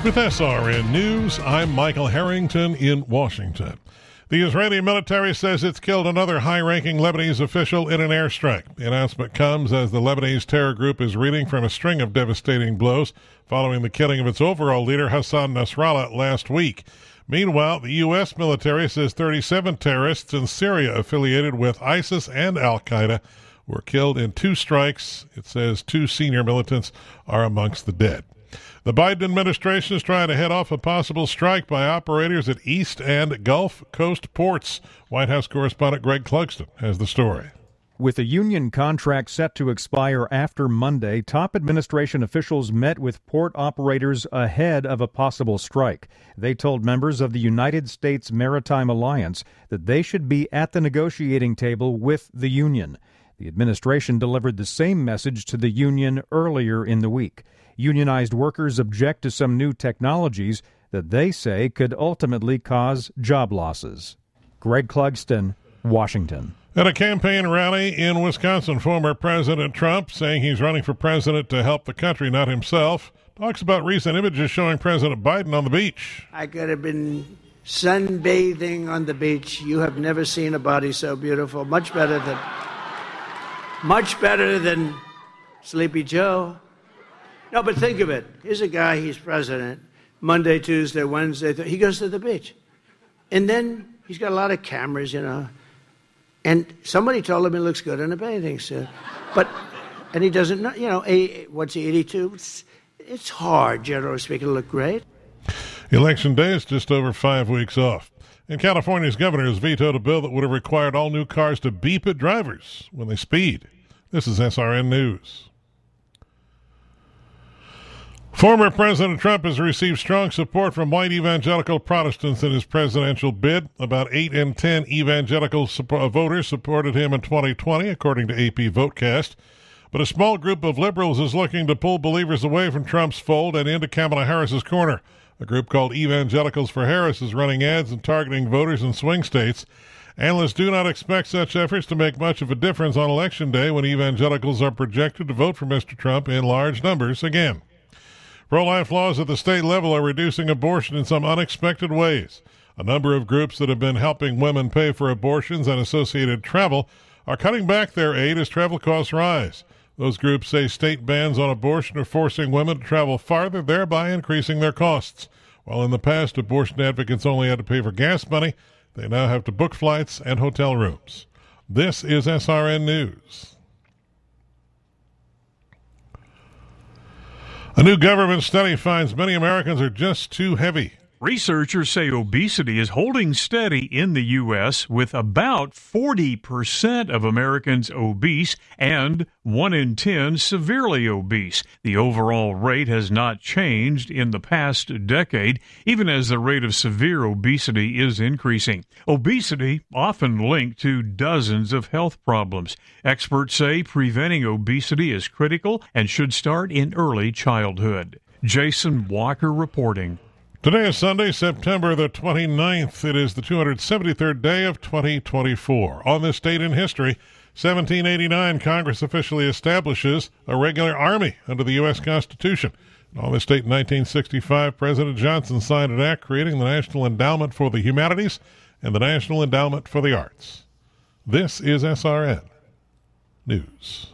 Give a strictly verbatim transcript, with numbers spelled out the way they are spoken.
With S R N News, I'm Michael Harrington in Washington. The Israeli military says it's killed another high-ranking Lebanese official in an airstrike. The announcement comes as the Lebanese terror group is reeling from a string of devastating blows following the killing of its overall leader, Hassan Nasrallah, last week. Meanwhile, the U S military says thirty-seven terrorists in Syria affiliated with ISIS and al-Qaeda were killed in two strikes. It says two senior militants are amongst the dead. The Biden administration is trying to head off a possible strike by operators at East and Gulf Coast ports. White House correspondent Greg Clugston has the story. With a union contract set to expire after Monday, top administration officials met with port operators ahead of a possible strike. They told members of the United States Maritime Alliance that they should be at the negotiating table with the union. The administration delivered the same message to the union earlier in the week. Unionized workers object to some new technologies that they say could ultimately cause job losses. Greg Clugston, Washington. At a campaign rally in Wisconsin, former President Trump, saying he's running for president to help the country, not himself, talks about recent images showing President Biden on the beach. I could have been sunbathing on the beach. You have never seen a body so beautiful. Much better than, much better than Sleepy Joe. No, but think of it. Here's a guy, he's president. Monday, Tuesday, Wednesday, th- he goes to the beach. And then he's got a lot of cameras, you know. And somebody told him he looks good in a bathing suit. But, and he doesn't know, you know, a, what's he, eighty-two? It's, it's hard, generally speaking, to look great. Election day is just over five weeks off. And California's governor has vetoed a bill that would have required all new cars to beep at drivers when they speed. This is S R N News. Former President Trump has received strong support from white evangelical Protestants in his presidential bid. About eight in ten evangelical support- voters supported him in twenty twenty, according to A P Votecast. But a small group of liberals is looking to pull believers away from Trump's fold and into Kamala Harris's corner. A group called Evangelicals for Harris is running ads and targeting voters in swing states. Analysts do not expect such efforts to make much of a difference on Election Day when evangelicals are projected to vote for Mister Trump in large numbers again. Pro-life laws at the state level are reducing abortion in some unexpected ways. A number of groups that have been helping women pay for abortions and associated travel are cutting back their aid as travel costs rise. Those groups say state bans on abortion are forcing women to travel farther, thereby increasing their costs. While in the past, abortion advocates only had to pay for gas money, they now have to book flights and hotel rooms. This is S R N News. A new government study finds many Americans are just too heavy. Researchers say obesity is holding steady in the U S, with about forty percent of Americans obese and one in ten severely obese. The overall rate has not changed in the past decade, even as the rate of severe obesity is increasing. Obesity often linked to dozens of health problems. Experts say preventing obesity is critical and should start in early childhood. Jason Walker reporting. Today is Sunday, September the twenty-ninth. It is the two hundred seventy-third day of twenty twenty-four. On this date in history, seventeen eighty-nine, Congress officially establishes a regular army under the U S Constitution. And on this date in nineteen sixty-five, President Johnson signed an act creating the National Endowment for the Humanities and the National Endowment for the Arts. This is S R N News.